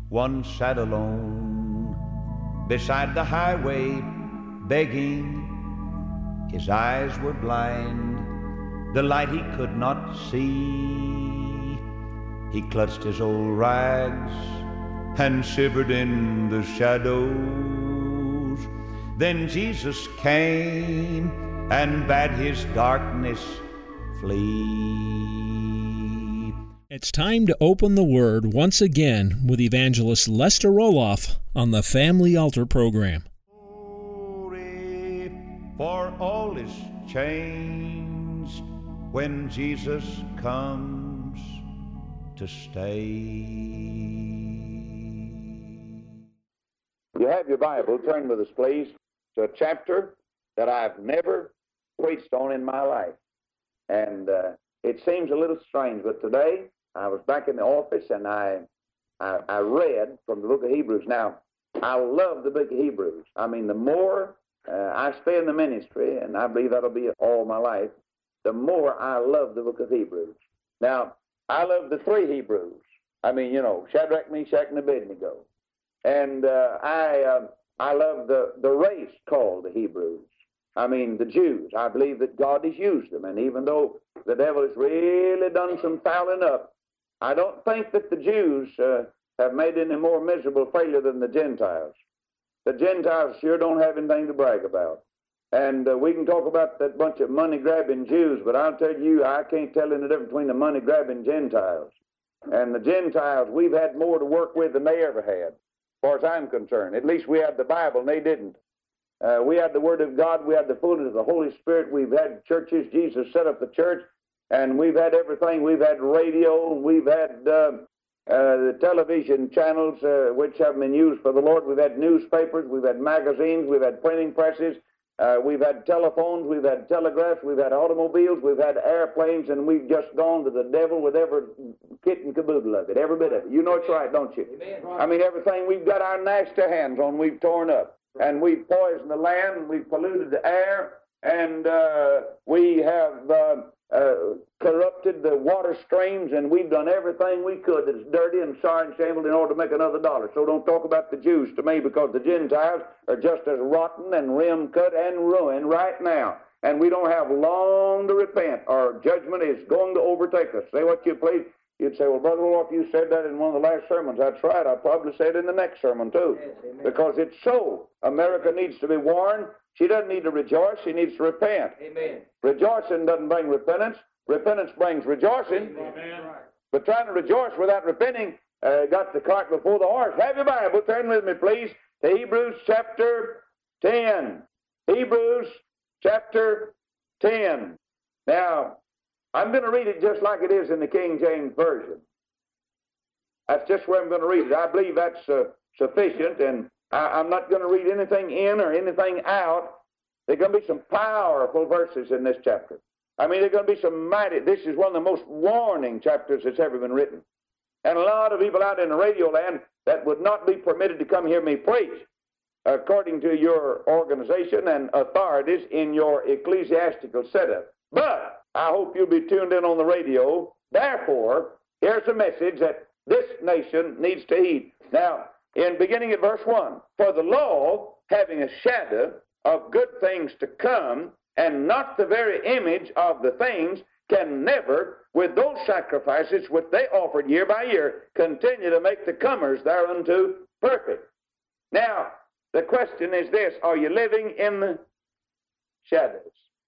one sat alone beside the highway, begging. His eyes were blind, the light he could not see. He clutched his old rags and shivered in the shadows. Then Jesus came and bade his darkness flee. It's time to open the Word once again with Evangelist Lester Roloff on the Family Altar program. Glory, for all is changed when Jesus comes to stay. You have your Bible, turn with us, please, to a chapter that I've never preached on in my life. And it seems a little strange, but today I was back in the office and I read from the book of Hebrews. Now, I love the book of Hebrews. I mean, the more I stay in the ministry, and I believe that'll be all my life, the more I love the book of Hebrews. Now, I love the three Hebrews. I mean, you know, Shadrach, Meshach, and Abednego. And I love the race called the Hebrews. I mean, the Jews. I believe that God has used them. And even though the devil has really done some fouling up, I don't think that the Jews have made any more miserable failure than the Gentiles. The Gentiles sure don't have anything to brag about. And we can talk about that bunch of money-grabbing Jews, but I'll tell you, I can't tell any difference between the money-grabbing Gentiles. And the Gentiles, we've had more to work with than they ever had, as far as I'm concerned. At least we had the Bible, and they didn't. We had the Word of God. We had the fullness of the Holy Spirit. We've had churches. Jesus set up the church, and we've had everything. We've had radio. We've had the television channels, which have been used for the Lord. We've had newspapers. We've had magazines. We've had printing presses. We've had telephones. We've had telegraphs. We've had automobiles. We've had airplanes, and we've just gone to the devil with every kit and caboodle of it, every bit of it. You know it's right, don't you? Amen. I mean, everything we've got our nasty hands on, we've torn up. And we've poisoned the land, and we've polluted the air, and we have corrupted the water streams, and we've done everything we could that's dirty and sorry and shameful in order to make another dollar. So don't talk about the Jews to me, because the Gentiles are just as rotten and rim-cut and ruined right now. And we don't have long to repent. Our judgment is going to overtake us. Say what you please. You'd say, well, Brother Roloff, you said that in one of the last sermons. That's right. I'll probably say it in the next sermon, too. Yes, because it's so. America needs to be warned. She doesn't need to rejoice. She needs to repent. Amen. Rejoicing doesn't bring repentance. Repentance brings rejoicing. Amen. But trying to rejoice without repenting got the cart before the horse. Have your Bible. Turn with me, please, to Hebrews chapter 10. Hebrews chapter 10. Now, I'm going to read it just like it is in the King James Version. That's just where I'm going to read it. I believe that's sufficient, and I'm not going to read anything in or anything out. There are going to be some powerful verses in this chapter. I mean, there are going to be some mighty... This is one of the most warning chapters that's ever been written. And a lot of people out in the radio land that would not be permitted to come hear me preach, according to your organization and authorities in your ecclesiastical setup. But I hope you'll be tuned in on the radio. Therefore, here's a message that this nation needs to heed. Now, in beginning at verse 1, for the law, having a shadow of good things to come, and not the very image of the things, can never, with those sacrifices which they offered year by year, continue to make the comers thereunto perfect. Now, the question is this: are you living in the shadows?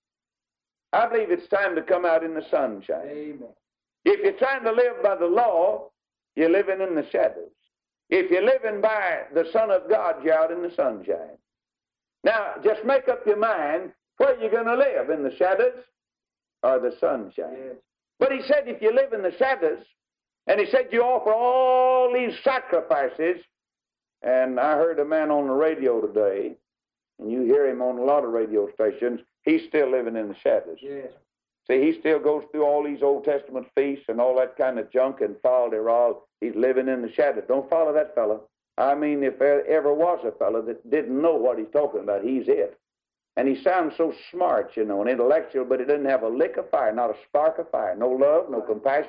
I believe it's time to come out in the sunshine. Amen. If you're trying to live by the law, you're living in the shadows. If you're living by the Son of God, you're out in the sunshine. Now, just make up your mind where you're going to live, in the shadows or the sunshine. Yes. But he said if you live in the shadows, and he said you offer all these sacrifices, and I heard a man on the radio today, and you hear him on a lot of radio stations, he's still living in the shadows. Yes. See, he still goes through all these Old Testament feasts and all that kind of junk and fal-de-ral. He's living in the shadows. Don't follow that fellow. I mean, if there ever was a fellow that didn't know what he's talking about, he's it. And he sounds so smart, you know, and intellectual, but he doesn't have a lick of fire, not a spark of fire. No love, no compassion,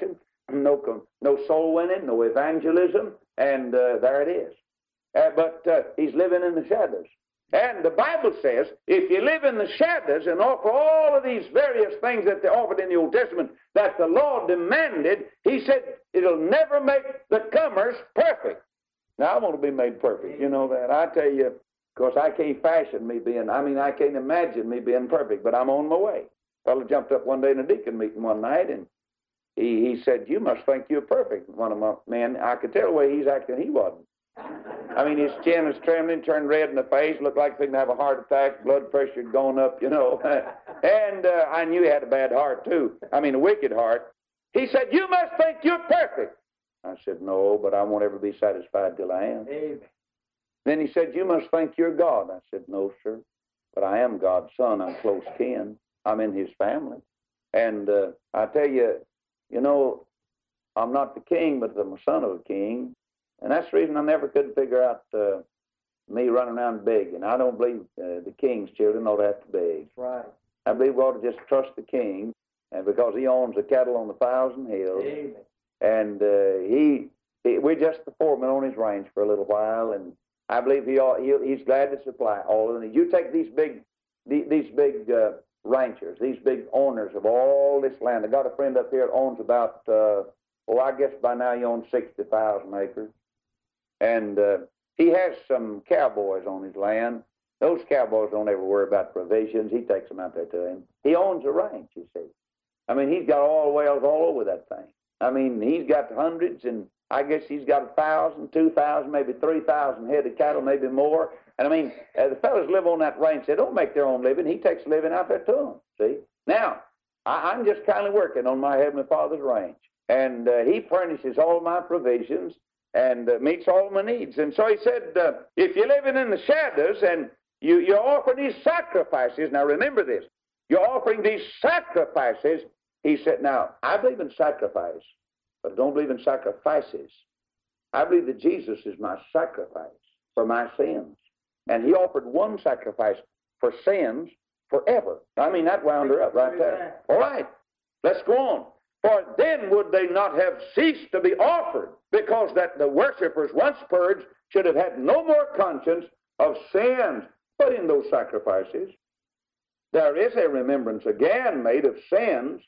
no soul winning, no evangelism, and there it is. But he's living in the shadows. And the Bible says, if you live in the shadows and offer all of these various things that they offered in the Old Testament that the law demanded, he said it'll never make the comers perfect. Now, I want to be made perfect. You know that. I tell you, of course, I can't I can't imagine me being perfect, but I'm on my way. A fellow jumped up one day in a deacon meeting one night, and he said, you must think you're perfect. One of my men, I could tell the way he's acting, he wasn't. I mean, his chin was trembling, turned red in the face, looked like he was going to have a heart attack, blood pressure had gone up, you know. And I knew he had a bad heart, too. I mean, a wicked heart. He said, you must think you're perfect. I said, no, but I won't ever be satisfied till I am. Amen. Then he said, you must think you're God. I said, no, sir, but I am God's son. I'm close kin. I'm in his family. And I tell you, you know, I'm not the king, but I'm a son of a king. And that's the reason I never could figure out me running around begging. I don't believe the king's children ought to have to beg. Right. I believe we ought to just trust the king, and because he owns the cattle on 1,000 hills. Amen. And we're just the foreman on his range for a little while, and I believe he's glad to supply all of them. You take these big ranchers, these big owners of all this land. I got a friend up here that owns about, I guess by now he owns 60,000 acres. And he has some cowboys on his land. Those cowboys don't ever worry about provisions. He takes them out there to him. He owns a ranch, you see. I mean, he's got oil wells all over that thing. I mean, he's got hundreds, and I guess he's got 1,000, 2,000, maybe 3,000 head of cattle, maybe more. And I mean, the fellows live on that ranch. They don't make their own living. He takes a living out there to them, see. Now, I'm just kind of working on my Heavenly Father's ranch. And he furnishes all my provisions and meets all my needs. And so he said, if you're living in the shadows and you offer these sacrifices, now remember this, you're offering these sacrifices. He said, now, I believe in sacrifice, but I don't believe in sacrifices. I believe that Jesus is my sacrifice for my sins. And he offered one sacrifice for sins forever. I mean, that wound her up right there. All right, let's go on. For then would they not have ceased to be offered, because that the worshippers once purged should have had no more conscience of sins. But in those sacrifices, there is a remembrance again made of sins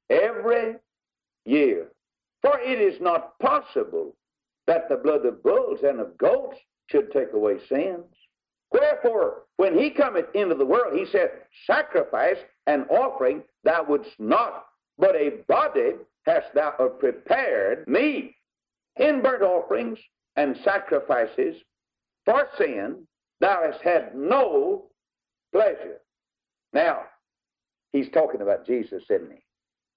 every year. For it is not possible that the blood of bulls and of goats should take away sins. Wherefore, when he cometh into the world, he said, sacrifice and offering thou wouldst not, but a body hast thou prepared me. In burnt offerings and sacrifices for sin, thou hast had no pleasure. Now, he's talking about Jesus, isn't he?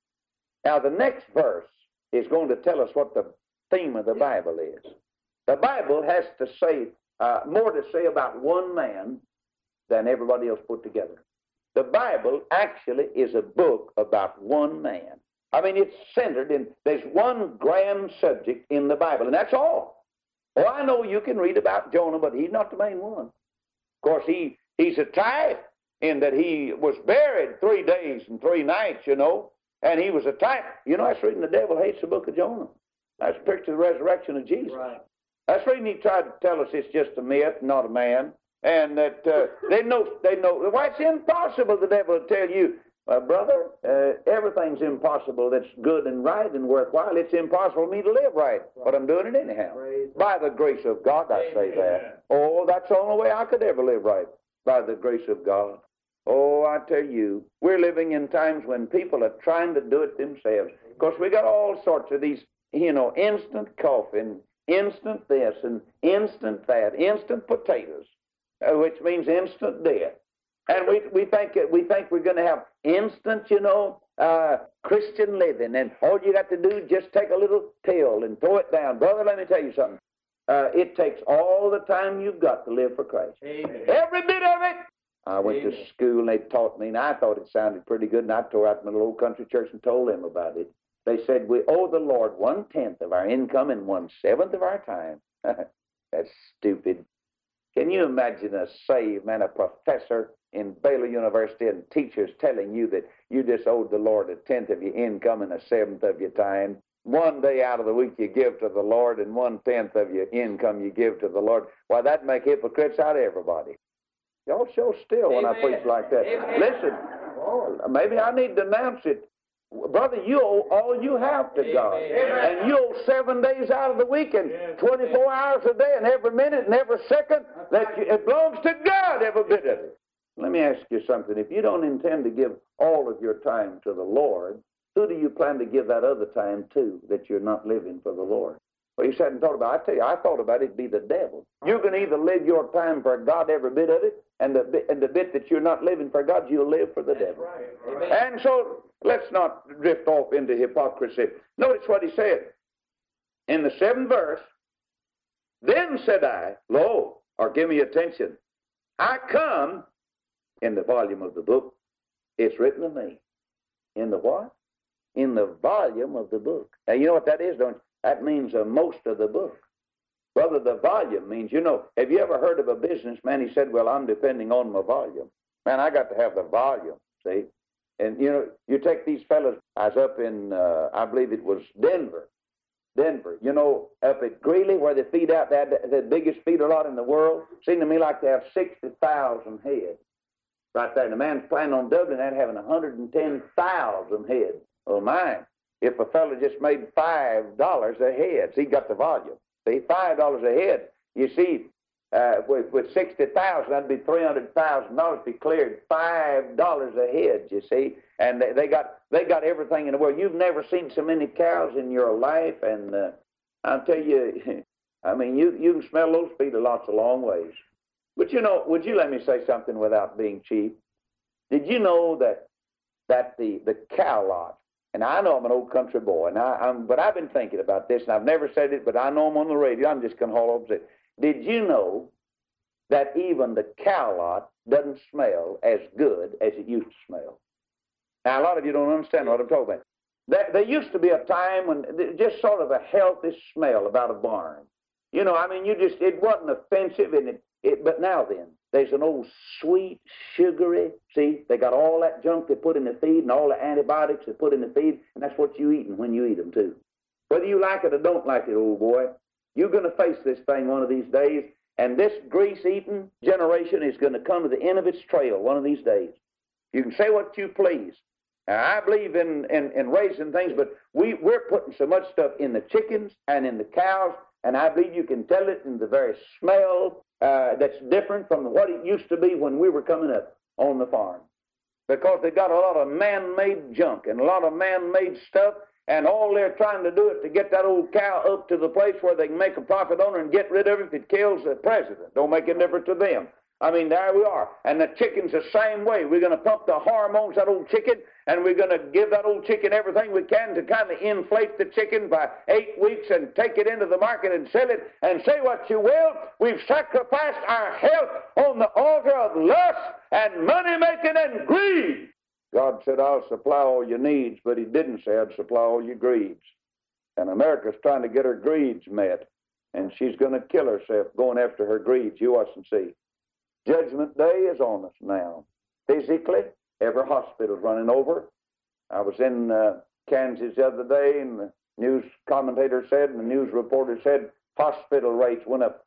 Now, the next verse is going to tell us what the theme of the Bible is. The Bible has to say, more to say about one man than everybody else put together. The Bible actually is a book about one man. I mean, it's centered in, there's one grand subject in the Bible, and that's all. Oh, I know you can read about Jonah, but he's not the main one. Of course, he's a type in that he was buried 3 days and 3 nights, you know, and he was a type. You know, that's reading the devil hates the book of Jonah. That's a picture of the resurrection of Jesus. Right. That's reading he tried to tell us it's just a myth, not a man. And that they know. Why, it's impossible, the devil will tell you, brother, everything's impossible that's good and right and worthwhile. It's impossible for me to live right, but I'm doing it anyhow. By the grace of God, I say that. Oh, that's the only way I could ever live right, by the grace of God. Oh, I tell you, we're living in times when people are trying to do it themselves. Of course, we got all sorts of these, you know, instant coffee and instant this and instant that, instant potatoes. Which means instant death. And we think we're going to have instant, you know, Christian living. And all you got to do is just take a little pill and throw it down. Brother, let me tell you something. It takes all the time you've got to live for Christ. Amen. Every bit of it. I went to school and they taught me, and I thought it sounded pretty good, and I tore out my little old country church and told them about it. They said, we owe the Lord 1/10 of our income and 1/7 of our time. That's stupid. Can you imagine a saved man, a professor in Baylor University, and teachers telling you that you just owed the Lord 1/10 of your income and 1/7 of your time? one day out of the week you give to the Lord and 1/10 of your income you give to the Lord, why, that'd make hypocrites out of everybody. Y'all show still when I preach like that. Listen, maybe I need to announce it. Brother, you owe all you have to God. And you owe 7 days out of the week and 24 hours a day and every minute and every second. It belongs to God, every bit of it. Let me ask you something. If you don't intend to give all of your time to the Lord, who do you plan to give that other time to that you're not living for the Lord? Well, you sat and thought about it. I tell you, I thought about it'd be the devil. You can either live your time for God, every bit of it, and the bit that you're not living for God, you'll live for the devil. Right. And so let's not drift off into hypocrisy. Notice what he said. In the 7th verse, then said I, lo, or give me attention, I come in the volume of the book. It's written of me. In the what? In the volume of the book. Now, you know what that is, don't you? That means most of the book. Brother, the volume means, have you ever heard of a businessman? He said, well, I'm depending on my volume. Man, I got to have the volume, see? And, you take these fellas. I was up in, I believe it was Denver, up at Greeley where they feed out the biggest feeder lot in the world. Seemed to me like they have 60,000 heads right there. And the man's planning on doubling that, having 110,000 heads. Oh, my. If a fellow just made $5 a head, so he got the volume. See, $5 a head. You see, with 60,000, that'd be $300,000 be cleared. $5 a head, you see, and they got everything in the world. You've never seen so many cows in your life, and I'll tell you, I mean, you can smell those feeder lots a long ways. But would you let me say something without being cheap? Did you know that the cow lot? And I know I'm an old country boy, but I've been thinking about this, and I've never said it, but I know I'm on the radio. I'm just going to haul up and say, did you know that even the cow lot doesn't smell as good as it used to smell? Now, a lot of you don't understand what I'm talking about. There used to be a time when just sort of a healthy smell about a barn. It wasn't offensive, but now then, there's an old sweet, sugary, see, they got all that junk they put in the feed and all the antibiotics they put in the feed, and that's what you're eating when you eat them, too. Whether you like it or don't like it, old boy, you're going to face this thing one of these days, and this grease-eating generation is going to come to the end of its trail one of these days. You can say what you please. Now, I believe in raising things, but we're putting so much stuff in the chickens and in the cows, and I believe you can tell it in the very smell that's different from what it used to be when we were coming up on the farm. Because they got a lot of man-made junk and a lot of man-made stuff, and all they're trying to do is to get that old cow up to the place where they can make a profit on her and get rid of it if it kills the president. Don't make a difference to them. I mean, there we are. And the chicken's the same way. We're going to pump the hormones that old chicken, and we're going to give that old chicken everything we can to kind of inflate the chicken by 8 weeks and take it into the market and sell it. And say what you will, we've sacrificed our health on the altar of lust and money-making and greed. God said, I'll supply all your needs, but he didn't say I'd supply all your greeds. And America's trying to get her greeds met, and she's going to kill herself going after her greeds. You watch and see. Judgment Day is on us now. Physically, every hospital's running over. I was in Kansas the other day, and the news commentator said, and the news reporter said, hospital rates went up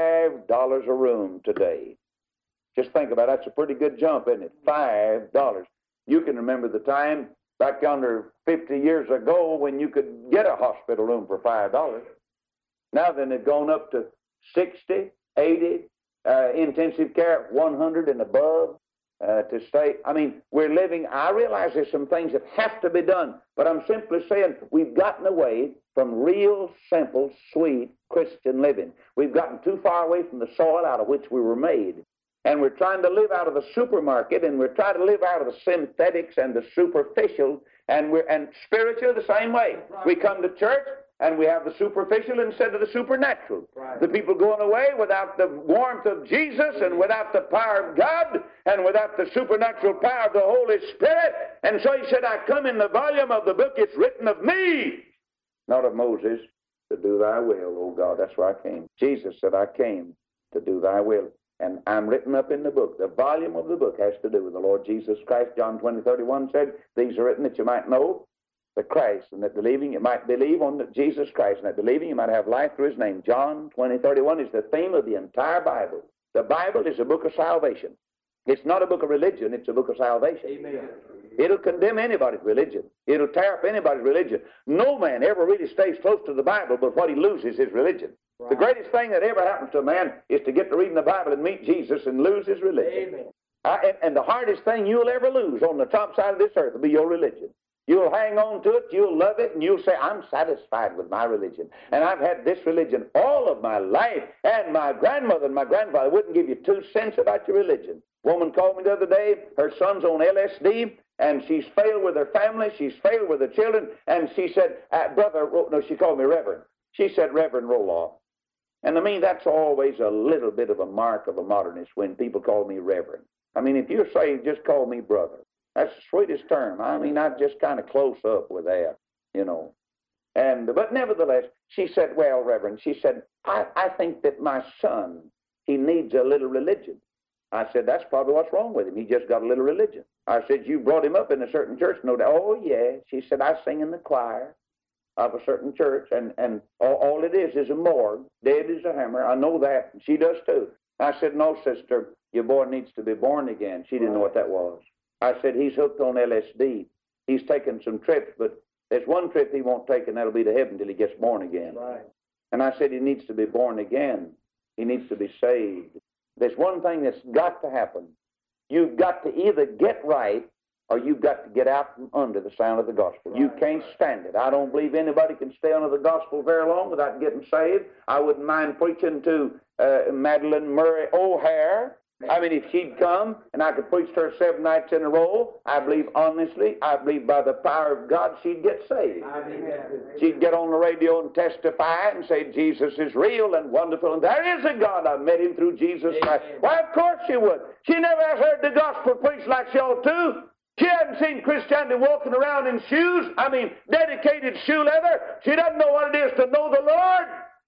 $5 a room today. Just think about it. That's a pretty good jump, isn't it? $5. You can remember the time back yonder 50 years ago when you could get a hospital room for $5. Now then, they've gone up to 60, 80, intensive care, 100 and above to stay. I mean, we're living, I realize there's some things that have to be done, but I'm simply saying we've gotten away from real, simple, sweet Christian living. We've gotten too far away from the soil out of which we were made. And we're trying to live out of the supermarket, and we're trying to live out of the synthetics and the superficial, and spiritual the same way. Right. We come to church, and we have the superficial instead of the supernatural. Right. The people going away without the warmth of Jesus and without the power of God and without the supernatural power of the Holy Spirit. And so he said, I come in the volume of the book, it's written of me, not of Moses, to do thy will, O God. That's where I came. Jesus said, I came to do thy will. And I'm written up in the book. The volume of the book has to do with the Lord Jesus Christ. John 20:31 said, these are written that you might know the Christ, and that believing you might believe on Jesus Christ, and that believing you might have life through his name. John 20:31 is the theme of the entire Bible. The Bible is a book of salvation. It's not a book of religion, it's a book of salvation. Amen. It'll condemn anybody's religion. It'll tear up anybody's religion. No man ever really stays close to the Bible, but what he loses is religion. Right. The greatest thing that ever happens to a man is to get to reading the Bible and meet Jesus and lose his religion. Amen. And the hardest thing you'll ever lose on the top side of this earth will be your religion. You'll hang on to it, you'll love it, and you'll say, I'm satisfied with my religion. And I've had this religion all of my life, and my grandmother and my grandfather wouldn't give you 2 cents about your religion. Woman called me the other day, her son's on LSD, and she's failed with her family, she's failed with her children, and she said, she called me Reverend. She said, Reverend Roloff. And to me, that's always a little bit of a mark of a modernist when people call me Reverend. I mean, if you're saved, just call me brother. That's the sweetest term. I mean, I'm just kind of close up with that, you know. But nevertheless, she said, well, Reverend, she said, I think that my son, he needs a little religion. I said, that's probably what's wrong with him. He just got a little religion. I said, you brought him up in a certain church, no doubt. Oh, yeah. She said, I sing in the choir of a certain church, and all it is a morgue, dead as a hammer. I know that. She does too. I said, no, sister, your boy needs to be born again. She didn't know what that was. I said, he's hooked on LSD. He's taken some trips, but there's one trip he won't take, and that'll be to heaven till he gets born again. Right. And I said, he needs to be born again. He needs to be saved. There's one thing that's got to happen. You've got to either get right or you've got to get out from under the sound of the gospel. You can't stand it. I don't believe anybody can stay under the gospel very long without getting saved. I wouldn't mind preaching to Madeline Murray O'Hare. I mean, if she'd come and I could preach to her 7 nights in a row, I believe honestly, I believe by the power of God, she'd get saved. She'd get on the radio and testify and say, Jesus is real and wonderful, and there is a God. I met him through Jesus Christ. Why, of course she would. She never has heard the gospel preached like she ought to. She hadn't seen Christianity walking around in shoes. I mean, dedicated shoe leather. She doesn't know what it is to know the Lord.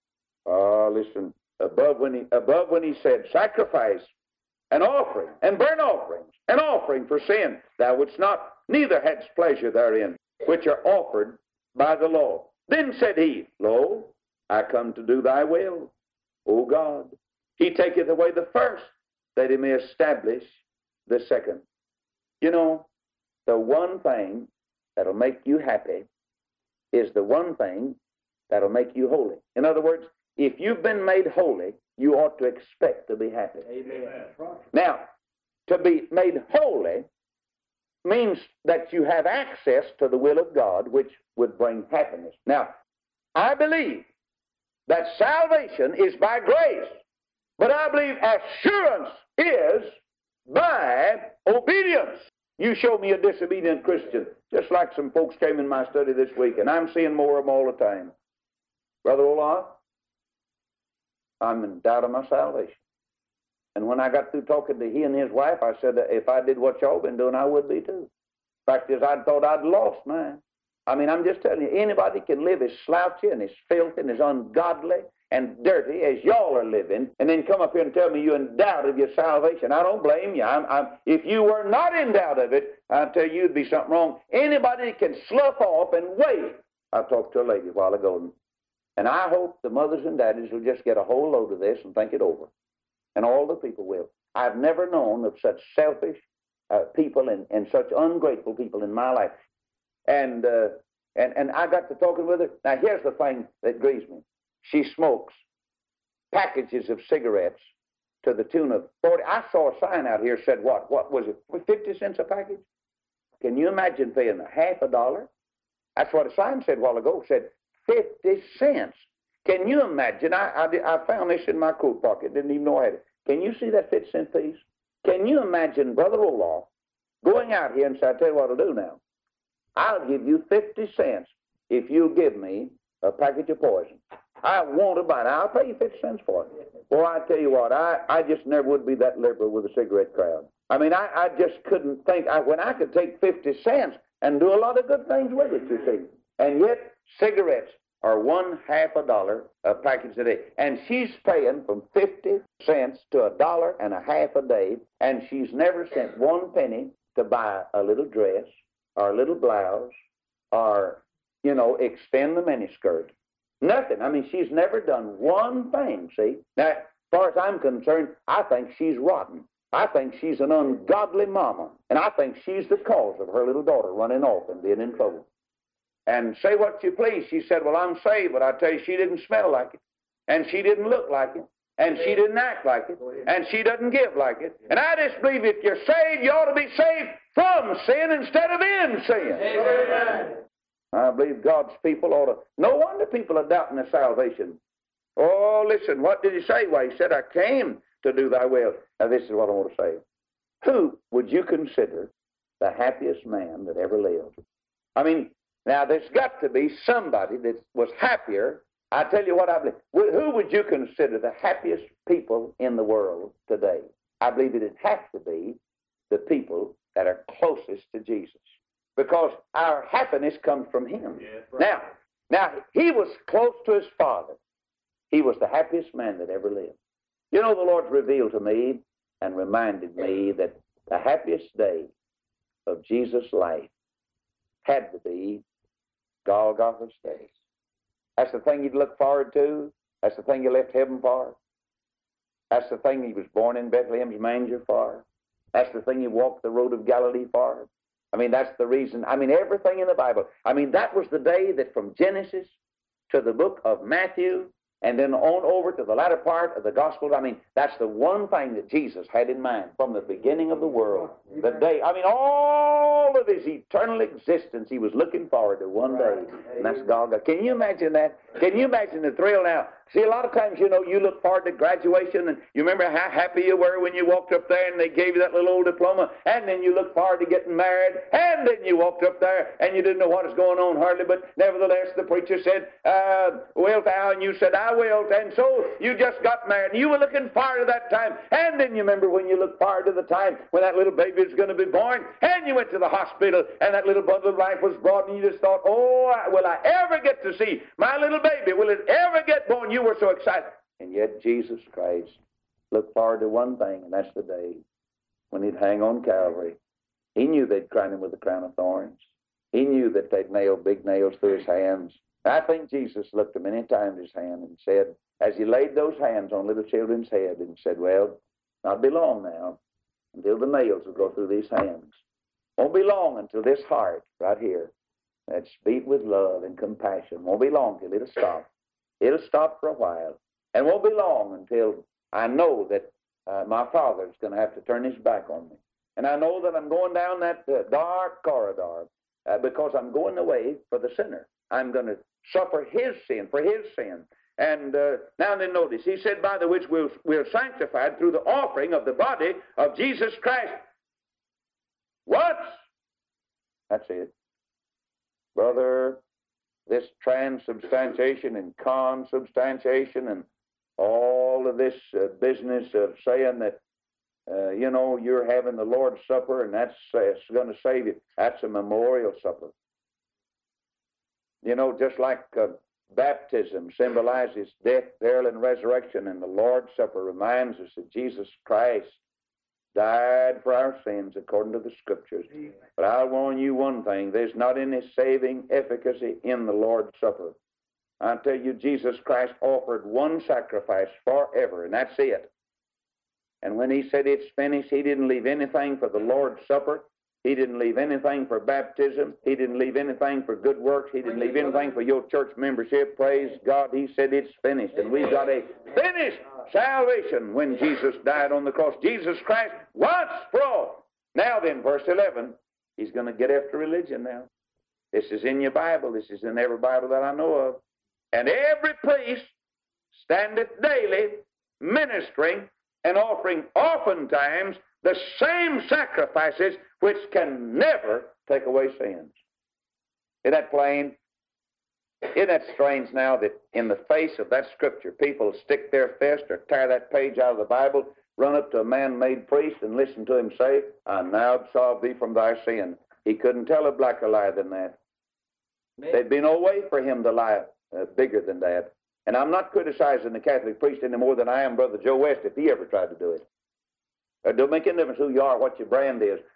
Oh, listen, above when he said, sacrifice, an offering, and burnt offerings, an offering for sin, thou wouldst not, neither hadst pleasure therein, which are offered by the law. Then said he, Lo, I come to do thy will, O God. He taketh away the first, that he may establish the second. You know, the one thing that'll make you happy is the one thing that'll make you holy. In other words, if you've been made holy, you ought to expect to be happy. Amen. Now, to be made holy means that you have access to the will of God, which would bring happiness. Now, I believe that salvation is by grace, but I believe assurance is by obedience. You show me a disobedient Christian, just like some folks came in my study this week, and I'm seeing more of them all the time. Brother Olaf, I'm in doubt of my salvation. And when I got through talking to he and his wife, I said, if I did what y'all been doing, I would be too. Fact is, I thought I'd lost mine. I mean, I'm just telling you, anybody can live as slouchy and as filthy and as ungodly and dirty as y'all are living, and then come up here and tell me you're in doubt of your salvation. I don't blame you. If you were not in doubt of it, I'll tell you there'd be something wrong. Anybody can slough off and wait. I talked to a lady a while ago, and I hope the mothers and daddies will just get a whole load of this and think it over. And all the people will. I've never known of such selfish people and such ungrateful people in my life. And I got to talking with her. Now, here's the thing that grieves me. She smokes packages of cigarettes to the tune of 40. I saw a sign out here said what? What was it? 50 cents a package? Can you imagine paying $50? That's what a sign said a while ago. It said 50 cents. Can you imagine? I found this in my coat pocket. Didn't even know I had it. Can you see that 50-cent piece? Can you imagine Brother Olaf going out here and say, I'll tell you what I'll do now. I'll give you 50 cents if you give me a package of poison. I want to buy it. I'll pay you 50 cents for it. Well, I tell you what, I just never would be that liberal with a cigarette crowd. I mean, I just couldn't think, when I could take 50 cents and do a lot of good things with it, you see. And yet, cigarettes are $0.50 a package a day. And she's paying from 50 cents to $1.50 a day, and she's never sent one penny to buy a little dress or a little blouse or extend the miniskirt. Nothing. I mean, she's never done one thing, see? Now, as far as I'm concerned, I think she's rotten. I think she's an ungodly mama. And I think she's the cause of her little daughter running off and being in trouble. And say what you please. She said, well, I'm saved, but I tell you, she didn't smell like it. And she didn't look like it. And she didn't act like it. And she doesn't give like it. And I just believe if you're saved, you ought to be saved from sin instead of in sin. Amen. I believe God's people ought to. No wonder people are doubting their salvation. Oh, listen, what did he say? Well, he said, I came to do thy will. Now, this is what I want to say. Who would you consider the happiest man that ever lived? I mean, now there's got to be somebody that was happier. I tell you what I believe. Who would you consider the happiest people in the world today? I believe it'd have to be the people that are closest to Jesus. Because our happiness comes from him. Yeah, right. Now, he was close to his Father. He was the happiest man that ever lived. You know, the Lord's revealed to me and reminded me that the happiest day of Jesus' life had to be Golgotha's day. That's the thing he'd look forward to. That's the thing he left heaven for. That's the thing he was born in Bethlehem's manger for. That's the thing he walked the road of Galilee for. I mean, that's the reason. I mean, everything in the Bible. I mean, that was the day that from Genesis to the book of Matthew and then on over to the latter part of the Gospels, I mean, that's the one thing that Jesus had in mind from the beginning of the world. The day, I mean, all of his eternal existence, he was looking forward to one day, and that's Golgotha. Can you imagine that? Can you imagine the thrill now? See, a lot of times, you know, you look forward to graduation, and you remember how happy you were when you walked up there and they gave you that little old diploma, and then you look forward to getting married, and then you walked up there and you didn't know what was going on hardly, but nevertheless the preacher said, wilt thou? And you said, I will. And so you just got married, and you were looking forward to that time, and then you remember when you looked forward to the time when that little baby was going to be born, and you went to the hospital, and that little bundle of life was brought, and you just thought, oh, will I ever get to see my little baby? Will it ever get born? You were so excited. And yet Jesus Christ looked forward to one thing, and that's the day when he'd hang on Calvary. He knew they'd crown him with a crown of thorns. He knew that they'd nail big nails through his hands. I think Jesus looked him many times his hand and said, as he laid those hands on little children's head and said, well, not be long now until the nails will go through these hands. Won't be long until this heart right here that's beat with love and compassion. Won't be long till it'll stop. It'll stop for a while. And won't be long until I know that my Father's going to have to turn his back on me. And I know that I'm going down that dark corridor because I'm going away for the sinner. I'm going to suffer his sin, for his sin. And now then notice, he said, by the which we're sanctified through the offering of the body of Jesus Christ. What? That's it. Brother, this transubstantiation and consubstantiation and all of this business of saying that, you know, you're having the Lord's Supper and that's going to save you, that's a memorial supper. You know, just like baptism symbolizes death, burial, and resurrection, and the Lord's Supper reminds us that Jesus Christ died for our sins according to the Scriptures. But I'll warn you one thing, there's not any saving efficacy in the Lord's Supper. I tell you, Jesus Christ offered one sacrifice forever, and that's it. And when he said it's finished, he didn't leave anything for the Lord's Supper. He didn't leave anything for baptism. He didn't leave anything for good works. He didn't leave anything for your church membership. Praise God. He said it's finished. And we've got a finished salvation when Jesus died on the cross. Jesus Christ once for all. Now then, verse 11, he's going to get after religion now. This is in your Bible. This is in every Bible that I know of. And every priest standeth daily ministering and offering oftentimes the same sacrifices which can never take away sins. Isn't that plain? Isn't that strange now that in the face of that Scripture, people stick their fist or tear that page out of the Bible, run up to a man-made priest and listen to him say, I now absolve thee from thy sin. He couldn't tell a blacker lie than that. There'd be no way for him to lie bigger than that. And I'm not criticizing the Catholic priest any more than I am Brother Joe West if he ever tried to do it. It don't make any difference who you are, what your brand is.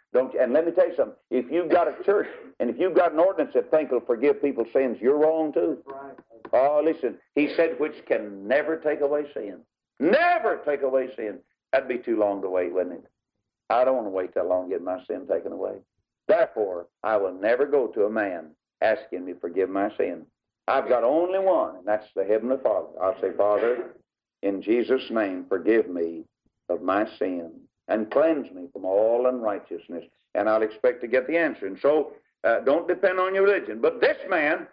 Don't you? And let me tell you something. If you've got a church and if you've got an ordinance that think will forgive people's sins, you're wrong too. Right. Oh, listen. He said, which can never take away sin. Never take away sin. That'd be too long to wait, wouldn't it? I don't want to wait that long to get my sin taken away. Therefore, I will never go to a man asking me to forgive my sin. I've got only one, and that's the Heavenly Father. I'll say, Father, in Jesus' name, forgive me of my sin and cleanse me from all unrighteousness. And I'll expect to get the answer. And so, don't depend on your religion. But this man,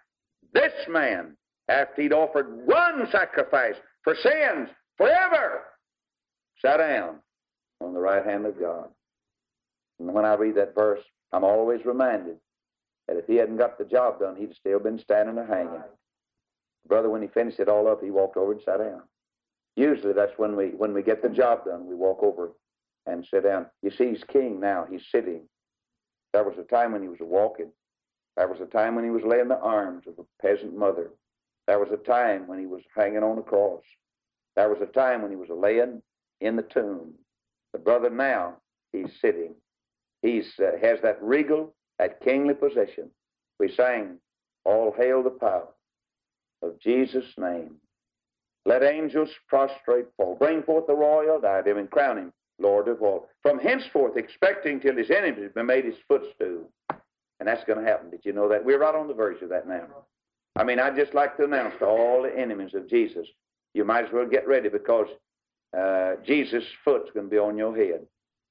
after he'd offered one sacrifice for sins forever, sat down on the right hand of God. And when I read that verse, I'm always reminded that if he hadn't got the job done, he'd still been standing or hanging. Brother, when he finished it all up, he walked over and sat down. Usually that's when we get the job done, we walk over and sit down. You see, he's king now. He's sitting. There was a time when he was walking. There was a time when he was laying in the arms of a peasant mother. There was a time when he was hanging on a cross. There was a time when he was laying in the tomb. But brother, now he's sitting. He's has that regal, that kingly position. We sang, all hail the power of Jesus' name. Let angels prostrate fall. Bring forth the royal diadem and crown him Lord of all. From henceforth expecting till his enemies have been made his footstool. And that's going to happen. Did you know that? We're right on the verge of that now. I mean, I'd just like to announce to all the enemies of Jesus, you might as well get ready because Jesus' foot's going to be on your head.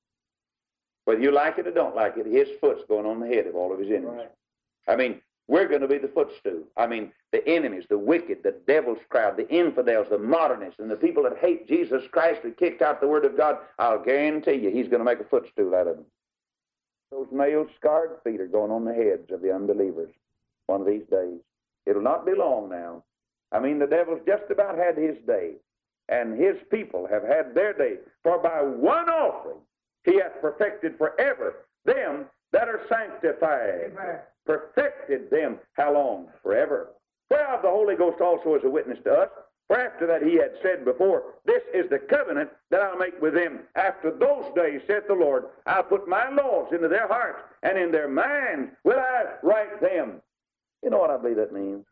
Whether you like it or don't like it, his foot's going on the head of all of his enemies. Right. I mean, we're going to be the footstool. I mean, the enemies, the wicked, the devil's crowd, the infidels, the modernists, and the people that hate Jesus Christ that kicked out the Word of God, I'll guarantee you he's going to make a footstool out of them. Those nail-scarred feet are going on the heads of the unbelievers one of these days. It'll not be long now. I mean, the devil's just about had his day, and his people have had their day. For by one offering he hath perfected forever them that are sanctified. Amen. Perfected them how long? Forever. Whereof the Holy Ghost also is a witness to us. For after that he had said before, this is the covenant that I'll make with them. After those days, saith the Lord, I'll put my laws into their hearts, and in their minds will I write them. You know what I believe that means?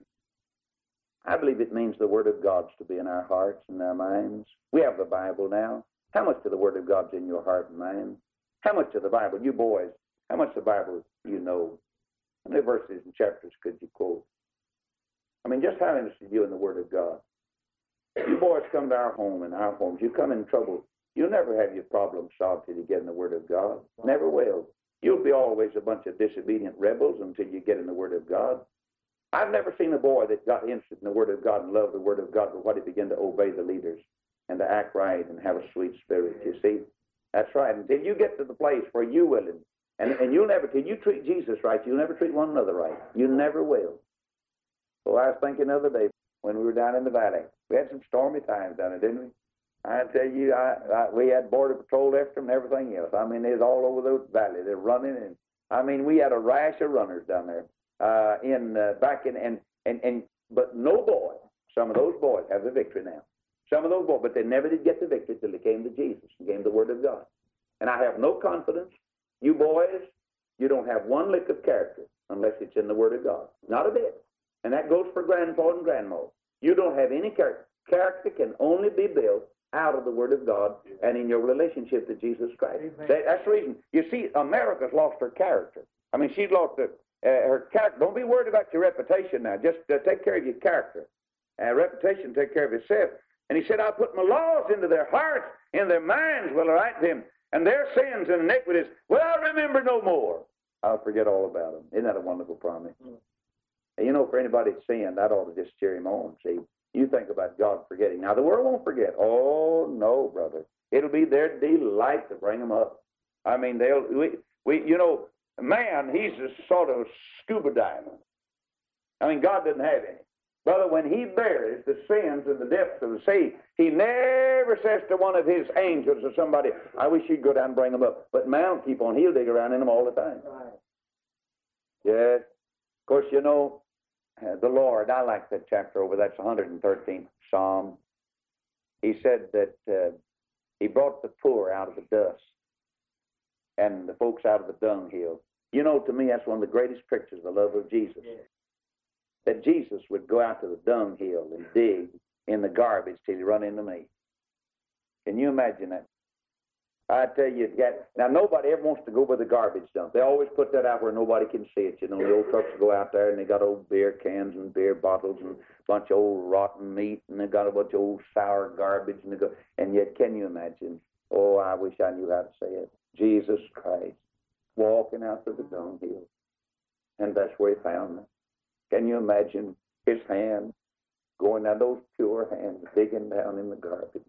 I believe it means the Word of God's to be in our hearts and our minds. We have the Bible now. How much of the Word of God's in your heart and mind? How much of the Bible, you boys, how much of the Bible you know? How many verses and chapters could you quote? I mean, just how interested are you in the Word of God? You boys come to our home and our homes. You come in trouble. You'll never have your problem solved till you get in the Word of God. Never will. You'll be always a bunch of disobedient rebels until you get in the Word of God. I've never seen a boy that got interested in the Word of God and loved the Word of God but what he began to obey the leaders and to act right and have a sweet spirit, you see. That's right. Until you get to the place where you will, and you'll never, till you treat Jesus right, you'll never treat one another right. You never will. So I was thinking the other day when we were down in the valley. We had some stormy times down there, didn't we? I tell you, we had Border Patrol after them and everything else. I mean, they was all over the valley. They're running, and I mean, we had a rash of runners down there. But no boy, some of those boys have the victory now. Some of those boys, but they never did get the victory till they came to Jesus and came to the Word of God. And I have no confidence. You boys, you don't have one lick of character unless it's in the Word of God. Not a bit. And that goes for grandpa and grandma. You don't have any character. Character can only be built out of the Word of God and in your relationship to Jesus Christ. That's the reason. You see, America's lost her character. I mean, she's lost her character. Don't be worried about your reputation now. Just take care of your character. Reputation, take care of yourself. And he said, I'll put my laws into their hearts, in their minds will I write them, and their sins and iniquities will I remember no more. I'll forget all about them. Isn't that a wonderful promise? And you know, for anybody that's sinned, that ought to just cheer him on. See, you think about God forgetting. Now, the world won't forget. Oh, no, brother. It'll be their delight to bring them up. I mean, you know, man, he's a sort of scuba diver. I mean, God doesn't have any. Brother, when he buries the sins in the depths of the sea, he never says to one of his angels or somebody, I wish you'd go down and bring them up. But man, keep on, he'll dig around in them all the time. Right. Yes. Of course, you know, the Lord, I like that chapter over, that's 113th Psalm. He said that he brought the poor out of the dust and the folks out of the dunghill. You know, to me, that's one of the greatest pictures of the love of Jesus. Yeah. That Jesus would go out to the dunghill and dig in the garbage till he run into me. Can you imagine that? I tell you, now nobody ever wants to go by the garbage dump. They always put that out where nobody can see it. You know, the old trucks go out there and they got old beer cans and beer bottles and a bunch of old rotten meat and they got a bunch of old sour garbage and they go. And yet, can you imagine? Oh, I wish I knew how to say it. Jesus Christ walking out to the dunghill, and that's where he found me. Can you imagine his hand going down, those pure hands digging down in the garbage?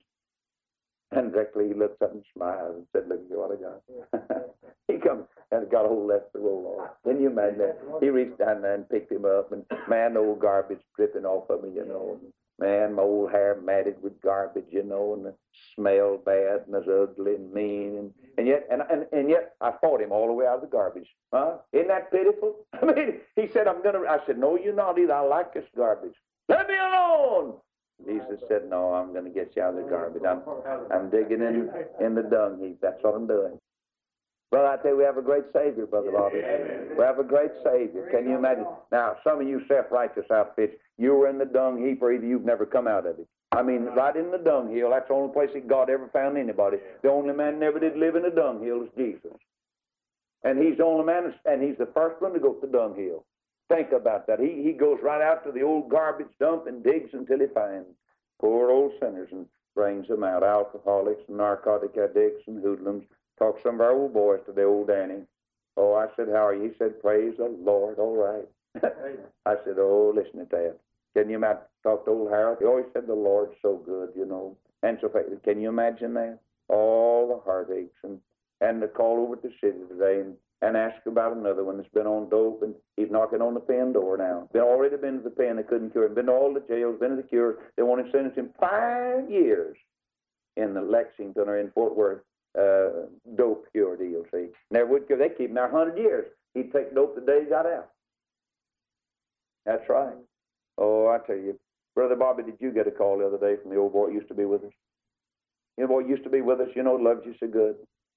And directly he looked up and smiled and said, "Look at what I got." He come and got a whole left to roll off. Can you imagine that? He reached down there and picked him up, and man, the old garbage dripping off of me, you know. And man, my old hair matted with garbage, you know, and it smelled bad and it was ugly and mean. And yet I fought him all the way out of the garbage. Huh? Isn't that pitiful? I mean, he said, I said, "No, you're not either. I like this garbage. Let me alone." Jesus said, "No, I'm going to get you out of the garbage. I'm digging in the dung heap. That's what I'm doing." Brother, I tell you, we have a great Savior, Brother Bobby. We have a great Savior. Can you imagine? Now, some of you self-righteous outfits, you were in the dung heap or either you've never come out of it. I mean, right in the dunghill. That's the only place that God ever found anybody. The only man never did live in the dunghill is Jesus. And he's the only man, and he's the first one to go to the dunghill. Think about that. He goes right out to the old garbage dump and digs until he finds poor old sinners and brings them out, alcoholics and narcotic addicts and hoodlums. Talked some of our old boys to the old Danny. Oh, I said, "How are you?" He said, "Praise the Lord, all right." I said, "Oh, listen to that. Can you imagine?" Talked to old Harold. He always said, "The Lord's so good, you know." And so, can you imagine that? All the heartaches and the call over to the city today and ask about another one that's been on dope, and he's knocking on the pen door now. Already been to the pen, they couldn't cure him. Been to all the jails, been to the cure. They want to sentence him 5 years in the Lexington or in Fort Worth dope cure deal, see. Never would cure. They keep him there 100 years. He'd take dope the day he got out. That's right. Oh, I tell you. Brother Bobby, did you get a call the other day from the old boy who used to be with us? The boy used to be with us, you know, loved you so good.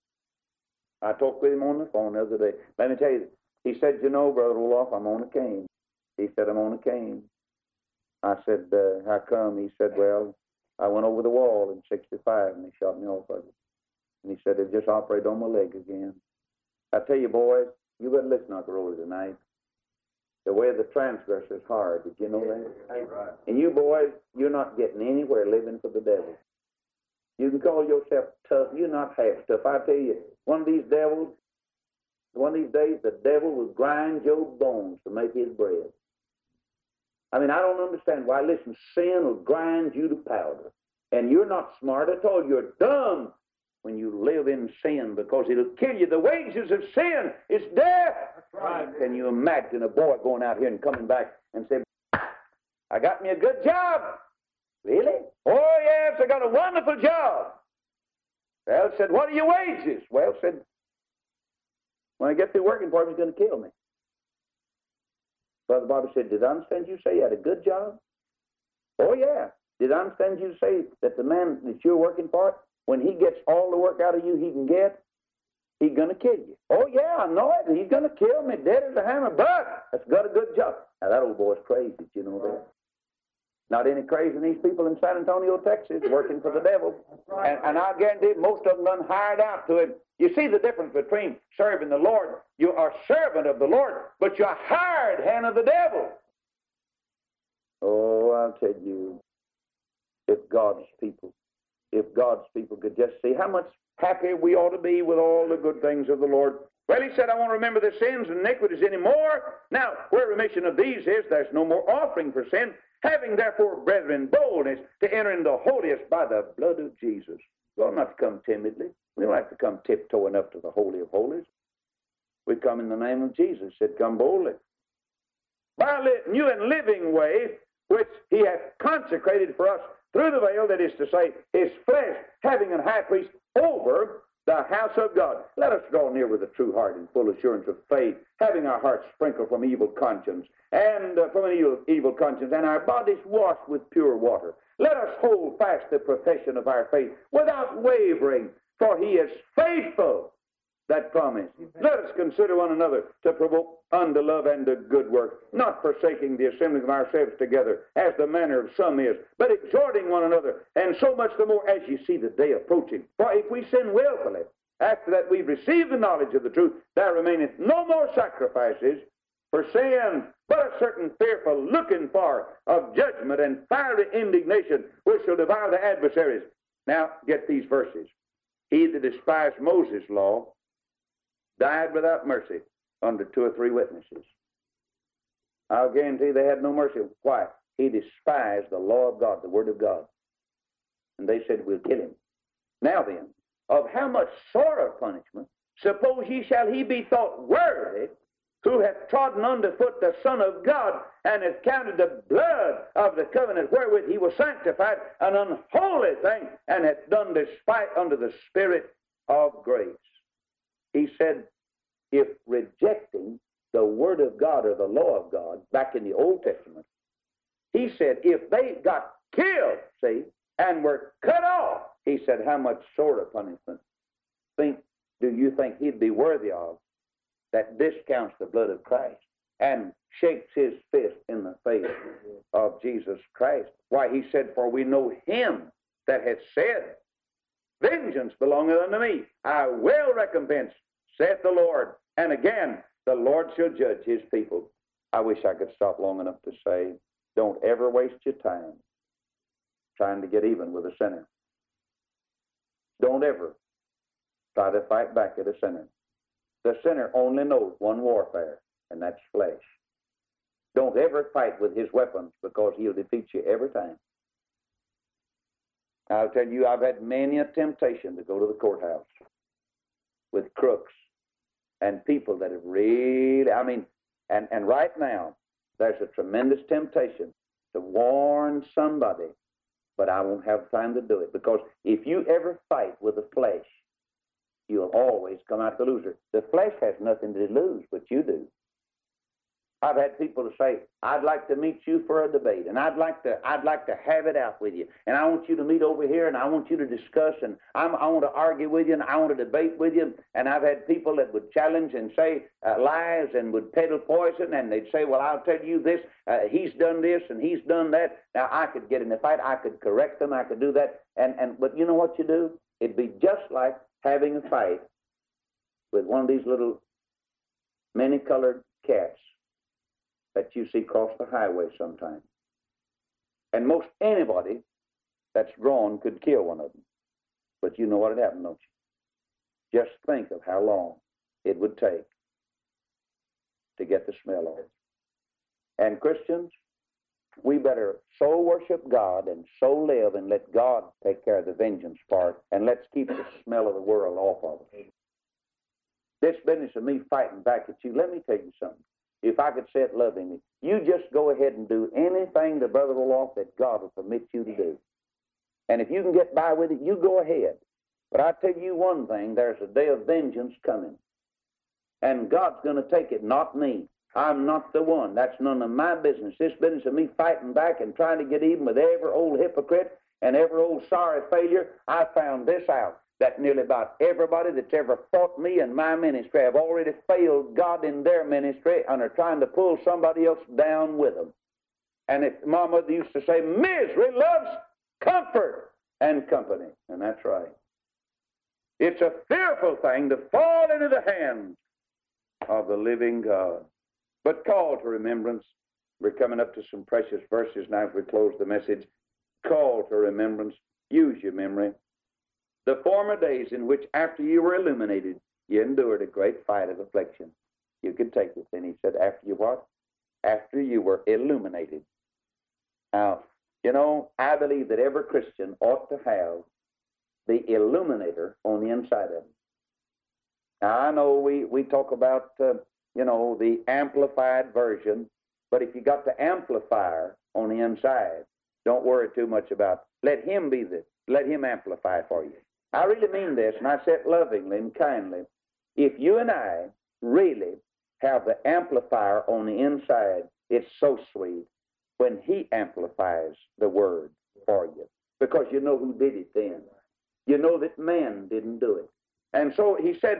I talked with him on the phone the other day. Let me tell you, he said, "You know, Brother Roloff, I'm on a cane." He said, "I'm on a cane." I said, "How come?" He said, "Well, I went over the wall in 65 and they shot me off of it." And he said, "They just operated on my leg again." I tell you, boys, you better listen, Uncle Roller, tonight. The way of the transgressor is hard. Did you know that? Right. And you boys, you're not getting anywhere living for the devil. You can call yourself tough. You're not half tough. I tell you, one of these days, the devil will grind your bones to make his bread. I mean, I don't understand why. Listen, sin will grind you to powder. And you're not smart at all. You're dumb when you live in sin because it'll kill you. The wages of sin is death. Right. Can you imagine a boy going out here and coming back and saying, "I got me a good job." Really? "Oh, yes, I got a wonderful job." Well, said, "What are your wages?" Well, said, "When I get through working for him, he's going to kill me." Brother Bobby said, "Did I understand you say you had a good job?" "Oh, yeah." "Did I understand you say that the man that you're working for, when he gets all the work out of you he can get, he's going to kill you?" "Oh, yeah, I know it. He's going to kill me dead as a hammer, but that's got a good job." Now, that old boy's crazy. Did you know that? Not any crazy than these people in San Antonio, Texas, working for the devil. And I guarantee most of them done hired out to him. You see the difference between serving the Lord. You are a servant of the Lord, but you're a hired hand of the devil. Oh, I'll tell you, if God's people could just see how much happier we ought to be with all the good things of the Lord. Well, he said, "I won't remember the sins and iniquities anymore. Now, where remission of these is, there's no more offering for sin. Having, therefore, brethren, boldness to enter into the holiest by the blood of Jesus." We ought not to come timidly. We don't have to come tiptoeing up to the Holy of Holies. We come in the name of Jesus. He said, "Come boldly." By a new and living way, which he hath consecrated for us through the veil, that is to say, his flesh, having a high priest over the house of God. Let us draw near with a true heart and full assurance of faith, having our hearts sprinkled from evil conscience, and from an evil conscience, and our bodies washed with pure water. Let us hold fast the profession of our faith without wavering, for he is faithful that promise. Let us consider one another to provoke unto love and to good work, not forsaking the assembling of ourselves together, as the manner of some is, but exhorting one another, and so much the more as you see the day approaching. For if we sin willfully, after that we've received the knowledge of the truth, there remaineth no more sacrifices for sin, but a certain fearful looking for of judgment and fiery indignation, which shall devour the adversaries. Now, get these verses. He that despised Moses' law died without mercy under 2 or 3 witnesses. I'll guarantee they had no mercy. Why? He despised the law of God, the Word of God. And they said, we'll kill him. Now then, of how much sorer punishment, suppose ye shall he be thought worthy, who hath trodden under foot the Son of God, and hath counted the blood of the covenant wherewith he was sanctified an unholy thing, and hath done despite unto the Spirit of grace. He said, if rejecting the Word of God or the law of God back in the Old Testament, he said, if they got killed, see, and were cut off, he said, how much sorer punishment do you think he'd be worthy of that discounts the blood of Christ and shakes his fist in the face of Jesus Christ? Why, he said, for we know him that hath said, vengeance belongeth unto me, I will recompense, saith the Lord. And again, the Lord shall judge his people. I wish I could stop long enough to say, don't ever waste your time trying to get even with a sinner. Don't ever try to fight back at a sinner. The sinner only knows one warfare, and that's flesh. Don't ever fight with his weapons, because he'll defeat you every time. I'll tell you, I've had many a temptation to go to the courthouse with crooks and people that have really, and right now, there's a tremendous temptation to warn somebody, but I won't have time to do it, because if you ever fight with the flesh, you'll always come out the loser. The flesh has nothing to lose, but you do. I've had people to say, I'd like to meet you for a debate, and I'd like to have it out with you, and I want you to meet over here, and I want you to discuss, and I want to argue with you, and I want to debate with you. And I've had people that would challenge and say lies and would peddle poison, and they'd say, well, I'll tell you this, he's done this and he's done that. Now, I could get in a fight, I could correct them, I could do that, but you know what you do? It'd be just like having a fight with one of these little many-colored cats that you see cross the highway sometimes. And most anybody that's grown could kill one of them. But you know what would happen, don't you? Just think of how long it would take to get the smell off. And Christians, we better so worship God and so live and let God take care of the vengeance part, and let's keep the smell of the world off of us. This business of me fighting back at you, let me tell you something. If I could say it lovingly, you just go ahead and do anything to Brother Roloff that God will permit you to do. And if you can get by with it, you go ahead. But I tell you one thing, there's a day of vengeance coming. And God's going to take it, not me. I'm not the one. That's none of my business. This business of me fighting back and trying to get even with every old hypocrite and every old sorry failure, I found this out, that nearly about everybody that's ever fought me in my ministry have already failed God in their ministry and are trying to pull somebody else down with them. And if my mother used to say, misery loves comfort and company. And that's right. It's a fearful thing to fall into the hands of the living God. But call to remembrance. We're coming up to some precious verses now as we close the message. Call to remembrance. Use your memory. The former days in which after you were illuminated, you endured a great fight of affliction. You could take it. And he said, after you what? After you were illuminated. Now, you know, I believe that every Christian ought to have the illuminator on the inside of him. Now, I know we talk about, the amplified version, but if you got the amplifier on the inside, don't worry too much about it. Let him amplify for you. I really mean this, and I say it lovingly and kindly. If you and I really have the amplifier on the inside, it's so sweet when he amplifies the word for you, because you know who did it then. You know that man didn't do it. And so he said,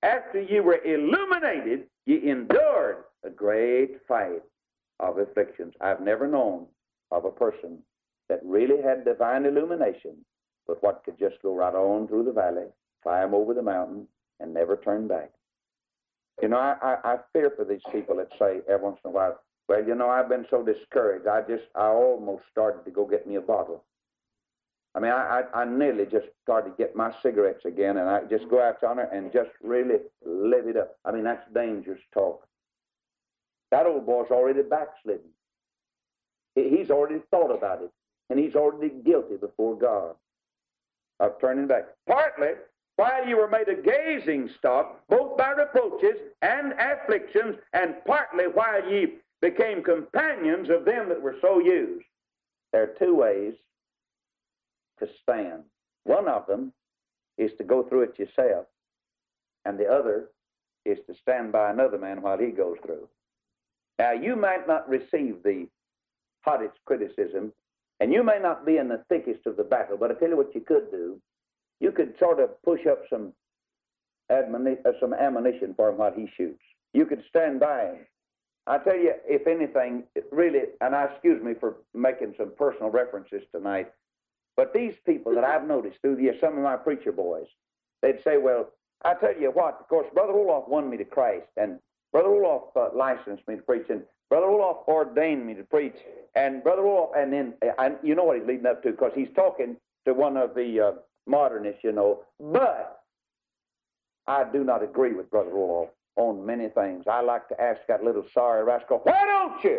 after you were illuminated, you endured a great fight of afflictions. I've never known of a person that really had divine illumination, but what could just go right on through the valley, climb over the mountain, and never turn back. You know, I fear for these people that say every once in a while, well, you know, I've been so discouraged, I almost started to go get me a bottle. I mean, I nearly just started to get my cigarettes again, and I just go out on it and just really live it up. I mean, that's dangerous talk. That old boy's already backslidden. He's already thought about it, and he's already guilty before God of turning back. Partly, while you were made a gazing stock, both by reproaches and afflictions, and partly while ye became companions of them that were so used. There are two ways to stand. One of them is to go through it yourself, and the other is to stand by another man while he goes through. Now, you might not receive the hottest criticism, and you may not be in the thickest of the battle, but I tell you what you could do. You could sort of push up some ammunition for him while he shoots. You could stand by him. I tell you, if anything, really, and excuse me for making some personal references tonight, but these people that I've noticed through the years, some of my preacher boys, they'd say, well, I tell you what, of course, Brother Roloff won me to Christ, and Brother Roloff licensed me to preach, and Brother Roloff ordained me to preach, and Brother Roloff, and then, you know what he's leading up to, because he's talking to one of the modernists, you know, but I do not agree with Brother Roloff on many things. I like to ask that little sorry rascal, why don't you?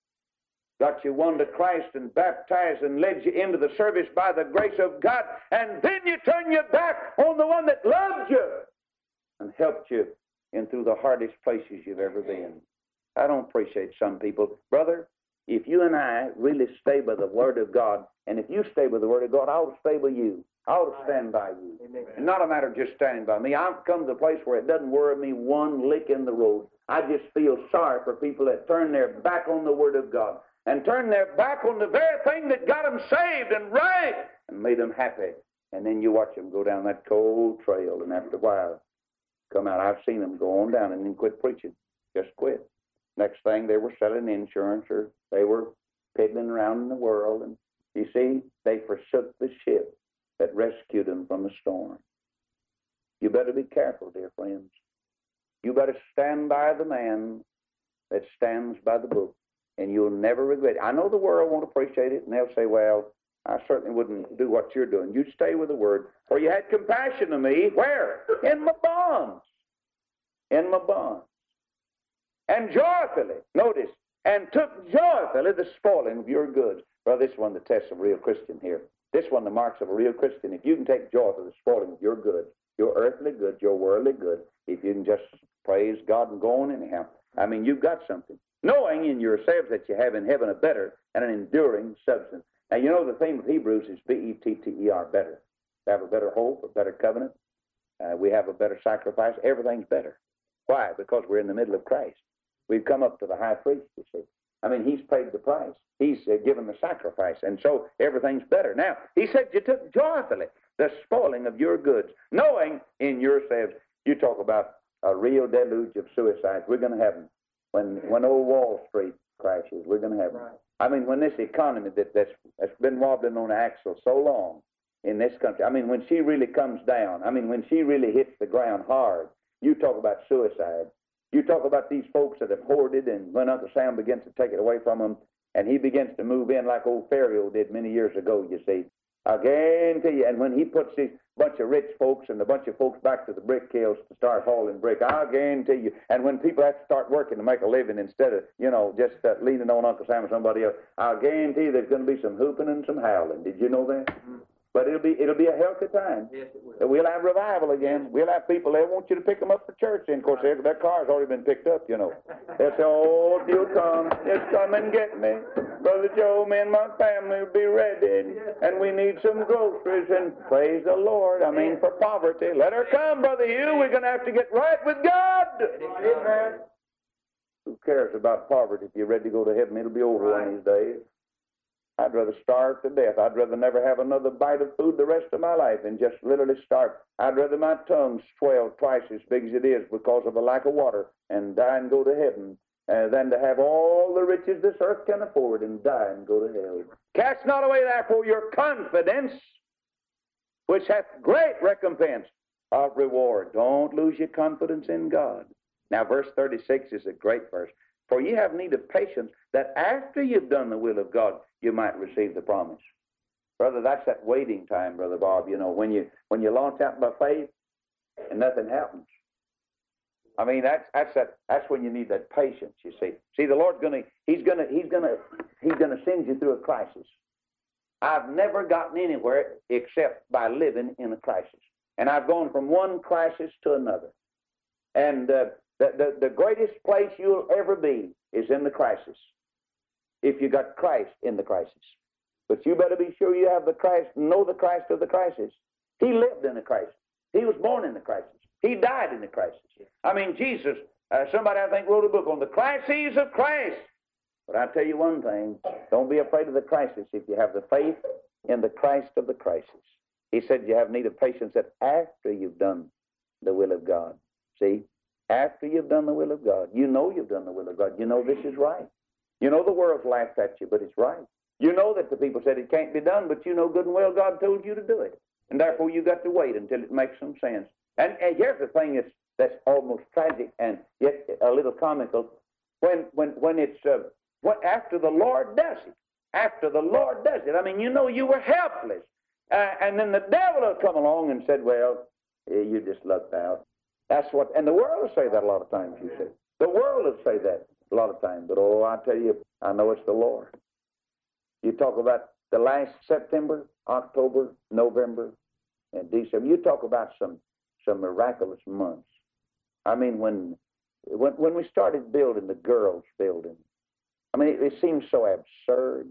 Got you won to Christ and baptized and led you into the service by the grace of God, and then you turn your back on the one that loved you and helped you in through the hardest places you've ever been. I don't appreciate some people. Brother, if you and I really stay by the Word of God, and if you stay by the Word of God, I'll stay by you. I'll stand by you. Amen. It's not a matter of just standing by me. I've come to a place where it doesn't worry me one lick in the road. I just feel sorry for people that turn their back on the Word of God and turn their back on the very thing that got them saved and right and made them happy. And then you watch them go down that cold trail, and after a while, come out. I've seen them go on down and then quit preaching. Just quit. Next thing, they were selling insurance, or they were piddling around in the world. And you see, they forsook the ship that rescued them from the storm. You better be careful, dear friends. You better stand by the man that stands by the book, and you'll never regret it. I know the world won't appreciate it, and they'll say, well, I certainly wouldn't do what you're doing. You stay with the Word. For you had compassion of me. Where? In my bonds. In my bonds. And joyfully, notice, and took joyfully the spoiling of your goods. Well, this one, the test of a real Christian here. This one, the marks of a real Christian. If you can take joy for the spoiling of your goods, your earthly goods, your worldly goods, if you can just praise God and go on anyhow, I mean, you've got something. Knowing in yourselves that you have in heaven a better and an enduring substance. Now, you know the theme of Hebrews is B-E-T-T-E-R, better. We have a better hope, a better covenant. We have a better sacrifice. Everything's better. Why? Because we're in the middle of Christ. We've come up to the high priest, you see. I mean, he's paid the price. He's given the sacrifice, and so everything's better. Now, he said you took joyfully the spoiling of your goods, knowing in yourselves, you talk about a real deluge of suicides. We're going to have them. When old Wall Street crashes, we're going to have them. Right. I mean, when this economy that's been wobbling on the axle so long in this country, I mean, when she really comes down, I mean, when she really hits the ground hard, you talk about suicide. You talk about these folks that have hoarded, and when Uncle Sam begins to take it away from them, and he begins to move in like old Pharaoh did many years ago, you see. I guarantee you, and when he puts these bunch of rich folks and a bunch of folks back to the brick kilns to start hauling brick, I'll guarantee you, and when people have to start working to make a living instead of, you know, just leaning on Uncle Sam or somebody else, I'll guarantee you there's going to be some hooping and some howling. Did you know that? Mm-hmm. But it'll be a healthy time. Yes, it will. We'll have revival again. We'll have people, they want you to pick them up for church. And, of course, their car's already been picked up, you know. They'll say, oh, you'll come. Just come and get me. Brother Joe, me and my family will be ready. And we need some groceries. And praise the Lord. I mean, for poverty. Let her come, Brother Hugh. We're going to have to get right with God. Amen. Who cares about poverty? If you're ready to go to heaven, it'll be over one of these days. I'd rather starve to death. I'd rather never have another bite of food the rest of my life than just literally starve. I'd rather my tongue swell twice as big as it is because of a lack of water and die and go to heaven than to have all the riches this earth can afford and die and go to hell. Cast not away therefore your confidence, which hath great recompense of reward. Don't lose your confidence in God. Now, verse 36 is a great verse. For ye have need of patience, that after you've done the will of God, you might receive the promise. Brother, that's that waiting time, Brother Bob. You know, when you launch out by faith and nothing happens. I mean, that's when you need that patience. You see, the Lord's He's gonna send you through a crisis. I've never gotten anywhere except by living in a crisis, and I've gone from one crisis to another. And the greatest place you'll ever be is in the crisis, if you got Christ in the crisis. But you better be sure you have the Christ, know the Christ of the crisis. He lived in a crisis. He was born in the crisis. He died in the crisis. I mean, Jesus, somebody I think wrote a book on the crises of Christ. But I tell you one thing, don't be afraid of the crisis if you have the faith in the Christ of the crisis. He said you have need of patience that after you've done the will of God. See? After you've done the will of God, you know you've done the will of God. You know this is right. You know the world's laughed at you, but it's right. You know that the people said it can't be done, but you know good and well God told you to do it. And therefore you got to wait until it makes some sense. And here's the thing that's almost tragic and yet a little comical. When it's after the Lord does it. After the Lord does it. I mean, you know you were helpless. And then the devil will come along and said, well, you just lucked out. That's what, and the world will say that a lot of times, you see. The world will say that a lot of times. But, oh, I tell you, I know it's the Lord. You talk about the last September, October, November, and December. You talk about some miraculous months. I mean, when we started building the girls' building, I mean, it seemed so absurd.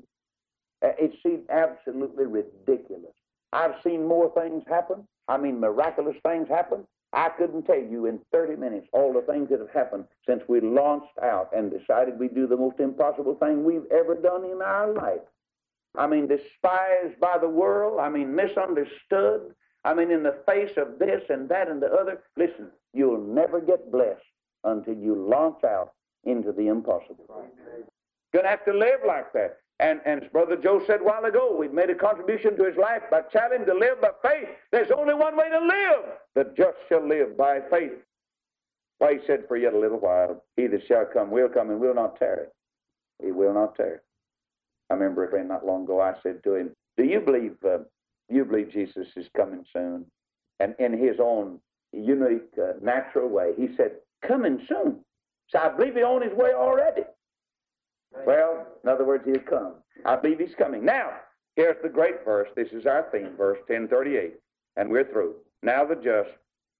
It seemed absolutely ridiculous. I've seen more things happen. I mean, miraculous things happen. I couldn't tell you in 30 minutes all the things that have happened since we launched out and decided we'd do the most impossible thing we've ever done in our life. I mean, despised by the world. I mean, misunderstood. I mean, in the face of this and that and the other. Listen, you'll never get blessed until you launch out into the impossible. Going to have to live like that. And as Brother Joe said a while ago, we've made a contribution to his life by telling him to live by faith. There's only one way to live. The just shall live by faith. Why, he said, for yet a little while, he that shall come will come and will not tarry. He will not tarry. I remember a friend not long ago, I said to him, do you believe Jesus is coming soon? And in his own unique, natural way, he said, coming soon. So I believe he's on his way already. Well, in other words, he'll come. I believe he's coming. Now, here's the great verse. This is our theme, verse 1038. And we're through. Now the just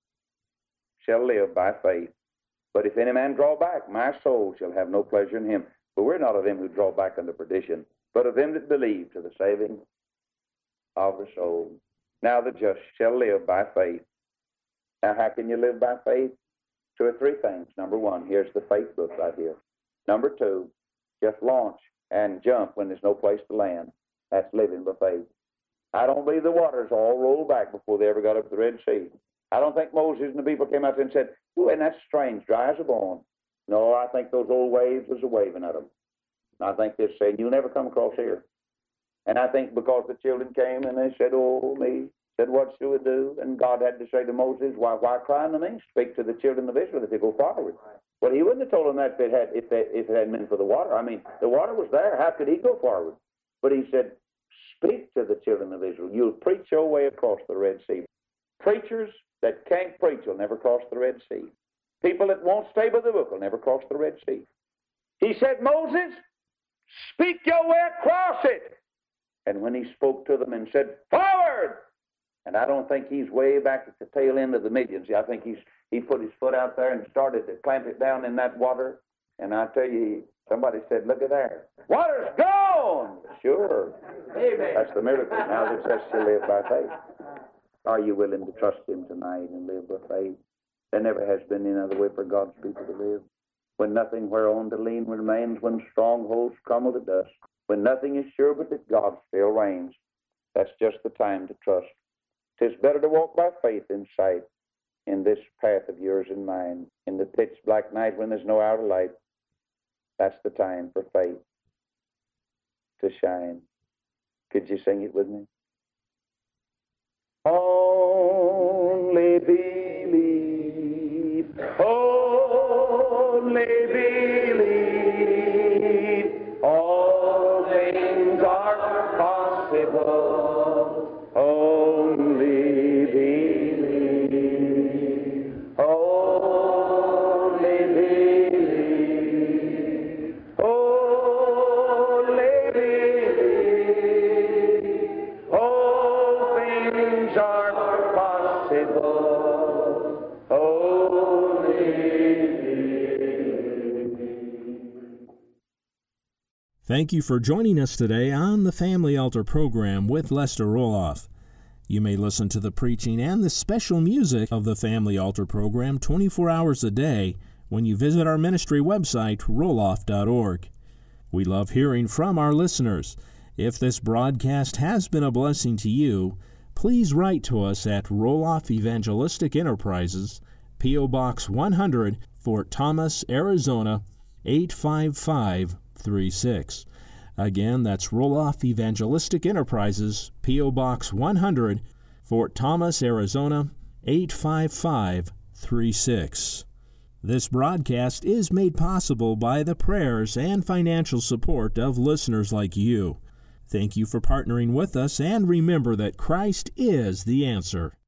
shall live by faith. But if any man draw back, my soul shall have no pleasure in him. But we're not of them who draw back unto perdition, but of them that believe to the saving of the soul. Now the just shall live by faith. Now, how can you live by faith? 2 or 3 things. Number 1, here's the faith book right here. Number 2, just launch and jump when there's no place to land. That's living by faith. I don't believe the waters all rolled back before they ever got up to the Red Sea. I don't think Moses and the people came out there and said, "Ooh, and that's strange, dry as a bone." No, I think those old waves was a waving at them. I think they're saying, "You'll never come across here." And I think because the children came and they said, "Oh, me," said, "What shall we do?" And God had to say to Moses, why cry unto me? Speak to the children of Israel that they go forward. Well, he wouldn't have told them that if it hadn't been for the water. I mean, the water was there. How could he go forward? But he said, speak to the children of Israel. You'll preach your way across the Red Sea. Preachers that can't preach will never cross the Red Sea. People that won't stay by the book will never cross the Red Sea. He said, Moses, speak your way across it. And when he spoke to them and said, forward! And I don't think he's way back at the tail end of the millions. I think he put his foot out there and started to clamp it down in that water. And I tell you, somebody said, look at there. Water's gone! Sure. Amen. That's the miracle. Now it says to live by faith. Are you willing to trust him tonight and live by faith? There never has been any other way for God's people to live. When nothing whereon to lean remains, when strongholds crumble to dust, when nothing is sure but that God still reigns. That's just the time to trust. 'Tis better to walk by faith than sight in this path of yours and mine. In the pitch black night when there's no outer light, that's the time for faith to shine. Could you sing it with me? Only believe, only believe, all things are possible, only believe, only believe, only believe, all things are possible, only believe. Thank you for joining us today on the Family Altar program with Lester Roloff. You may listen to the preaching and the special music of the Family Altar program 24 hours a day when you visit our ministry website, roloff.org. We love hearing from our listeners. If this broadcast has been a blessing to you, please write to us at Roloff Evangelistic Enterprises, P.O. Box 100, Fort Thomas, Arizona, 85536. Again, that's Roloff Evangelistic Enterprises, P.O. Box 100, Fort Thomas, Arizona, 85536. This broadcast is made possible by the prayers and financial support of listeners like you. Thank you for partnering with us, and remember that Christ is the answer.